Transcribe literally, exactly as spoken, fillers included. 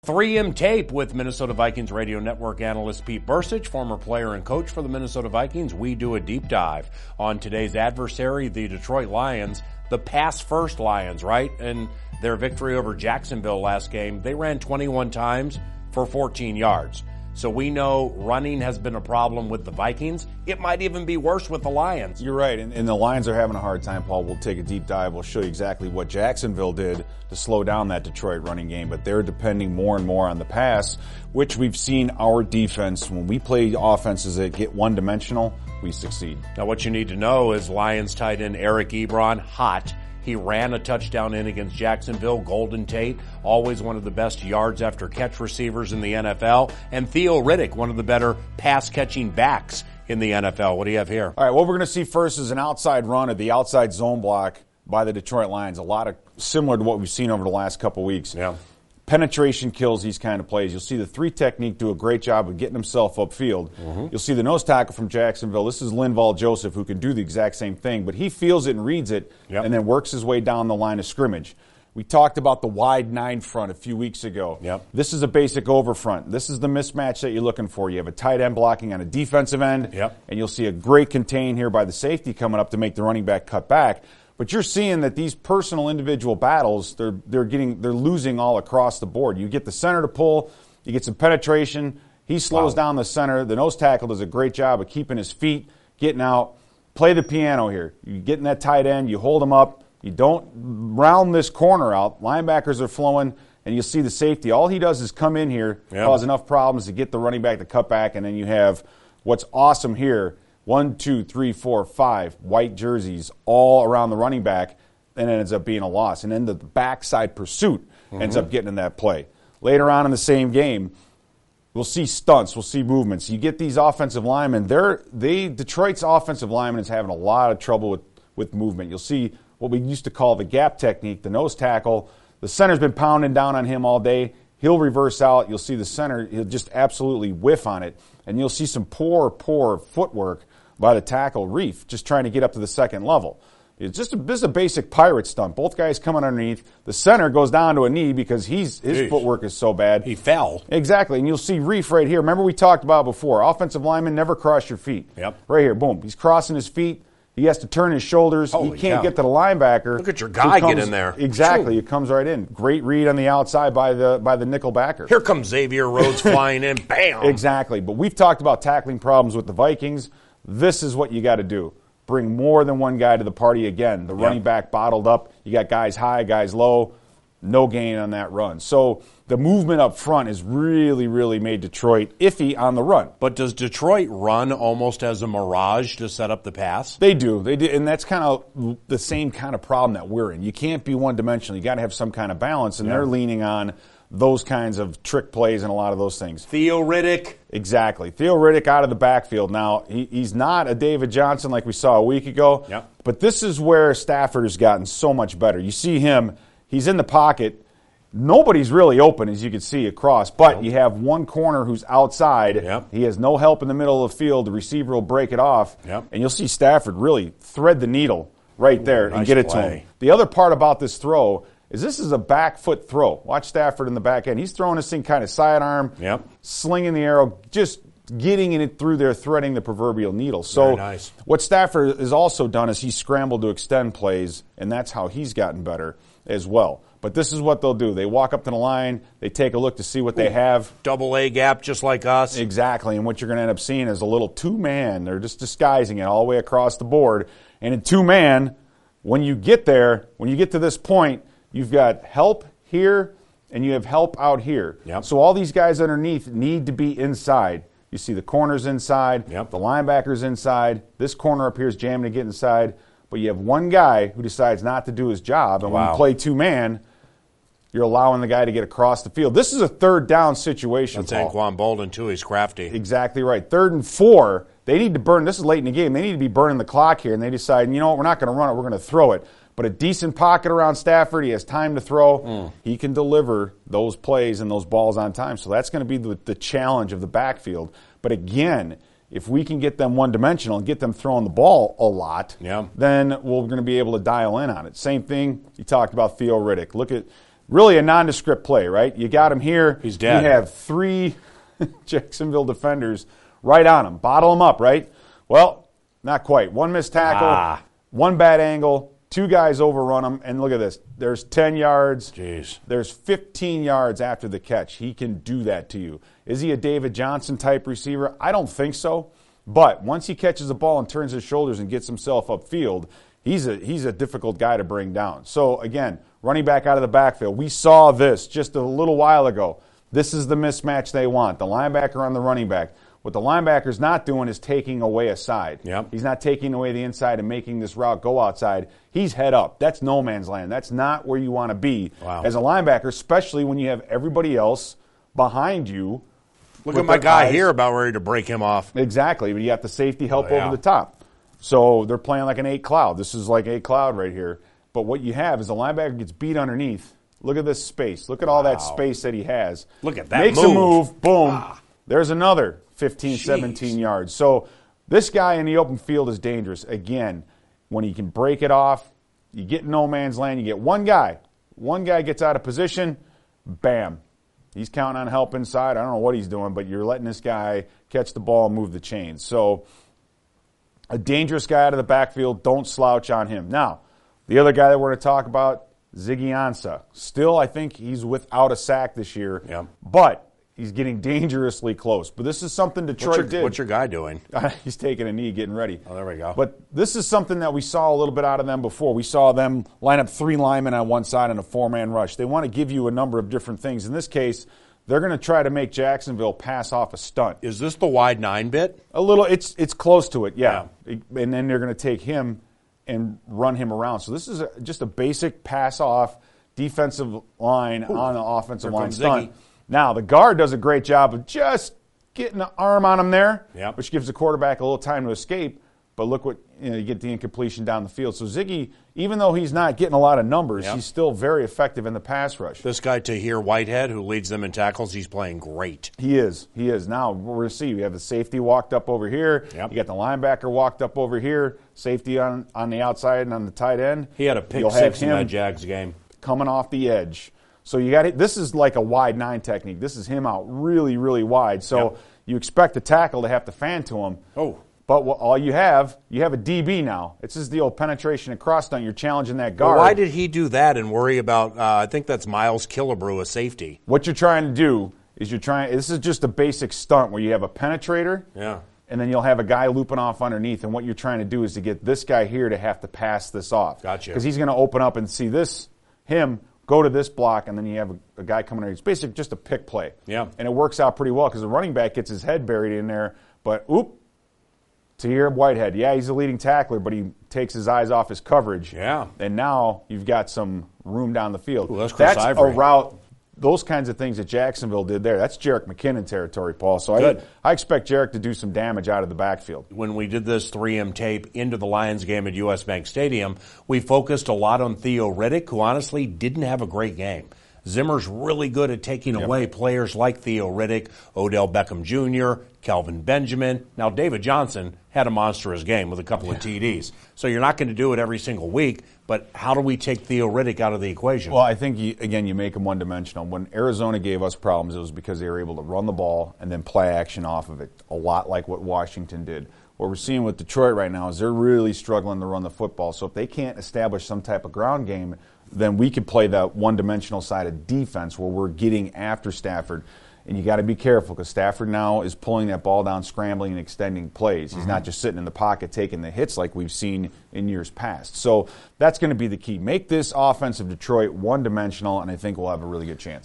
three M Tape with Minnesota Vikings Radio Network analyst Pete Bursich, former player and coach for the Minnesota Vikings. We do a deep dive on today's adversary, the Detroit Lions, the pass-first Lions, right? And their victory over Jacksonville last game, they ran twenty-one times for fourteen yards. So we know running has been a problem with the Vikings. It might even be worse with the Lions. You're right, and, and the Lions are having a hard time, Paul. We'll take a deep dive. We'll show you exactly what Jacksonville did to slow down that Detroit running game, but they're depending more and more on the pass, which we've seen our defense, when we play offenses that get one-dimensional, we succeed. Now what you need to know is Lions tight end Eric Ebron, hot. He ran a touchdown in against Jacksonville. Golden Tate, always one of the best yards after catch receivers in the N F L. And Theo Riddick, one of the better pass catching backs in the N F L. What do you have here? All right, what we're going to see first is an outside run at the outside zone block by the Detroit Lions. A lot of similar to what we've seen over the last couple weeks. Yeah. Penetration kills these kind of plays. You'll see the three technique do a great job of getting himself upfield. Mm-hmm. You'll see the nose tackle from Jacksonville. This is Linval Joseph, who can do the exact same thing, but he feels it and reads it, yep. and then works his way down the line of scrimmage. We talked about the wide nine front a few weeks ago. Yep. This is a basic over front. This is the mismatch that you're looking for. You have a tight end blocking on a defensive end, yep. and you'll see a great contain here by the safety coming up to make the running back cut back. But you're seeing that these personal individual battles, they're they're getting they're losing all across the board. You get the center to pull, you get some penetration. He slows wow. down the center. The nose tackle does a great job of keeping his feet, getting out. Play the piano here. You get in that tight end, you hold him up. You don't round this corner out. Linebackers are flowing, and you'll see the safety. All he does is come in here, yep. cause enough problems to get the running back to cut back, and then you have what's awesome here. One, two, three, four, five white jerseys all around the running back, and it ends up being a loss. And then the backside pursuit mm-hmm. ends up getting in that play. Later on in the same game, we'll see stunts, we'll see movements. You get these offensive linemen. They're, they Detroit's offensive lineman is having a lot of trouble with, with movement. You'll see what we used to call the gap technique, the nose tackle. The center's been pounding down on him all day. He'll reverse out. You'll see the center, he'll just absolutely whiff on it. And you'll see some poor, poor footwork by the tackle, Reef, just trying to get up to the second level. It's just a, this is a basic pirate stunt. Both guys coming underneath. The center goes down to a knee because he's his Jeez. footwork is so bad. He fell. Exactly, and you'll see Reef right here. Remember we talked about before, offensive linemen never cross your feet. Yep. Right here, boom. He's crossing his feet. He has to turn his shoulders. Holy he can't cow. get to the linebacker. Look at your guy comes, get in there. Exactly, True. It comes right in. Great read on the outside by the by the nickel backer. Here comes Xavier Rhodes flying in. Bam! Exactly, but we've talked about tackling problems with the Vikings. This is what you got to do. Bring more than one guy to the party again. The yep. running back bottled up. You got guys high, guys low. No gain on that run. So the movement up front has really, really made Detroit iffy on the run. But does Detroit run almost as a mirage to set up the pass? They do. They do, and that's kind of the same kind of problem that we're in. You can't be one-dimensional. You got to have some kind of balance, and yeah. they're leaning on those kinds of trick plays and a lot of those things. Theo Riddick. Exactly. Theo Riddick out of the backfield. Now, he, he's not a David Johnson like we saw a week ago, yep. but this is where Stafford has gotten so much better. You see him, he's in the pocket. Nobody's really open, as you can see, across, but nope. you have one corner who's outside. Yep. He has no help in the middle of the field. The receiver will break it off, yep. and you'll see Stafford really thread the needle right there Ooh, and nice get it play. to him. The other part about this throw is this is a back foot throw. Watch Stafford in the back end. He's throwing this thing kind of sidearm, yep. slinging the arrow, just getting it through there, threading the proverbial needle. So nice. What Stafford has also done is he's scrambled to extend plays, and that's how he's gotten better as well. But this is what they'll do. They walk up to the line. They take a look to see what they have. Double A gap just like us. Exactly. And what you're going to end up seeing is a little two-man. They're just disguising it all the way across the board. And in two-man, when you get there, when you get to this point, you've got help here and you have help out here. Yep. So all these guys underneath need to be inside. You see the corners inside, yep. the linebackers inside. This corner up here is jamming to get inside. But you have one guy who decides not to do his job. And wow. when you play two-man, you're allowing the guy to get across the field. This is a third down situation, That's Paul. Anquan Bolden, too. He's crafty. Exactly right. Third and four. They need to burn. This is late in the game. They need to be burning the clock here. And they decide, you know what, we're not going to run it. We're going to throw it. But a decent pocket around Stafford. He has time to throw. Mm. He can deliver those plays and those balls on time. So that's going to be the, the challenge of the backfield. But again, if we can get them one-dimensional and get them throwing the ball a lot, yeah. then we're going to be able to dial in on it. Same thing, you talked about Theo Riddick. Look at really a nondescript play, right? You got him here. He's dead. You have three Jacksonville defenders right on him. Bottle him up, right? Well, not quite. One missed tackle, Ah. one bad angle, two guys overrun him, and look at this. There's ten yards. Jeez. There's fifteen yards after the catch. He can do that to you. Is he a David Johnson type receiver? I don't think so. But once he catches the ball and turns his shoulders and gets himself upfield, he's a he's a difficult guy to bring down. So again, running back out of the backfield. We saw this just a little while ago. This is the mismatch they want. The linebacker on the running back. What the linebacker's not doing is taking away a side. Yep. He's not taking away the inside and making this route go outside. He's head up. That's no man's land. That's not where you want to be Wow. as a linebacker, especially when you have everybody else behind you. Look with at my their guy eyes. here about ready to break him off. Exactly, but you got the safety help Oh, yeah. over the top. So they're playing like an eight cloud. This is like eight cloud right here. But what you have is the linebacker gets beat underneath. Look at this space. Look at all that Wow. space that he has. Look at that Makes move. a move. Boom. Ah. There's another fifteen, Jeez. seventeen yards. So this guy in the open field is dangerous. Again, when he can break it off, you get no man's land. You get one guy. One guy gets out of position. Bam. He's counting on help inside. I don't know what he's doing, but you're letting this guy catch the ball and move the chains. So a dangerous guy out of the backfield. Don't slouch on him. Now, the other guy that we're going to talk about, Ziggy Ansah. Still, I think he's without a sack this year. Yeah. But he's getting dangerously close. But this is something Detroit What's your, did. what's your guy doing? He's taking a knee, getting ready. Oh, there we go. But this is something that we saw a little bit out of them before. We saw them line up three linemen on one side in a four-man rush. They want to give you a number of different things. In this case, they're going to try to make Jacksonville pass off a stunt. Is this the wide nine bit? A little, it's it's close to it, yeah. And then they're going to take him and run him around. So this is a, just a basic pass-off defensive line Ooh, on the offensive line stunt. Now, the guard does a great job of just getting an arm on him there, yep. which gives the quarterback a little time to escape. But look what, you know, you get the incompletion down the field. So Ziggy, even though he's not getting a lot of numbers, yep. he's still very effective in the pass rush. This guy, Tahir Whitehead, who leads them in tackles, he's playing great. He is. He is. Now, we're going to see. We have the safety walked up over here. Yep. You got the linebacker walked up over here. Safety on, on the outside and on the tight end. He had a pick You'll six have in him that Jags game. Coming off the edge. So you got it. This is like a wide nine technique. This is him out really, really wide. So yep. you expect the tackle to have to fan to him. Oh. But what, all you have, you have a D B now. It's just the old penetration and cross stunt. You're challenging that guard. Well, why did he do that and worry about, uh, I think that's Miles Killebrew, a safety? What you're trying to do is you're trying, this is just a basic stunt where you have a penetrator. Yeah. And then you'll have a guy looping off underneath. And what you're trying to do is to get this guy here to have to pass this off. Gotcha. Because he's going to open up and see this, him, go to this block, and then you have a, a guy coming in. It's basically just a pick play. Yeah. And it works out pretty well because the running back gets his head buried in there. But, oop, Tahir Whitehead. Yeah, he's a leading tackler, but he takes his eyes off his coverage. Yeah. And now you've got some room down the field. Ooh, that's Chris that's Ivory. a route. Those kinds of things that Jacksonville did there, that's Jerick McKinnon territory, Paul. So Good. I, I expect Jerick to do some damage out of the backfield. When we did this three M tape into the Lions game at U S. Bank Stadium, we focused a lot on Theo Riddick, who honestly didn't have a great game. Zimmer's really good at taking Yep. away players like Theo Riddick, Odell Beckham Junior, Kelvin Benjamin. Now, David Johnson had a monstrous game with a couple of T Ds. So you're not going to do it every single week, but how do we take Theo Riddick out of the equation? Well, I think, you, again, you make him one-dimensional. When Arizona gave us problems, it was because they were able to run the ball and then play action off of it, a lot like what Washington did. What we're seeing with Detroit right now is they're really struggling to run the football. So if they can't establish some type of ground game, then we could play that one-dimensional side of defense where we're getting after Stafford. And you got to be careful because Stafford now is pulling that ball down, scrambling and extending plays. He's mm-hmm. not just sitting in the pocket taking the hits like we've seen in years past. So that's going to be the key. Make this offense of Detroit one-dimensional, and I think we'll have a really good chance.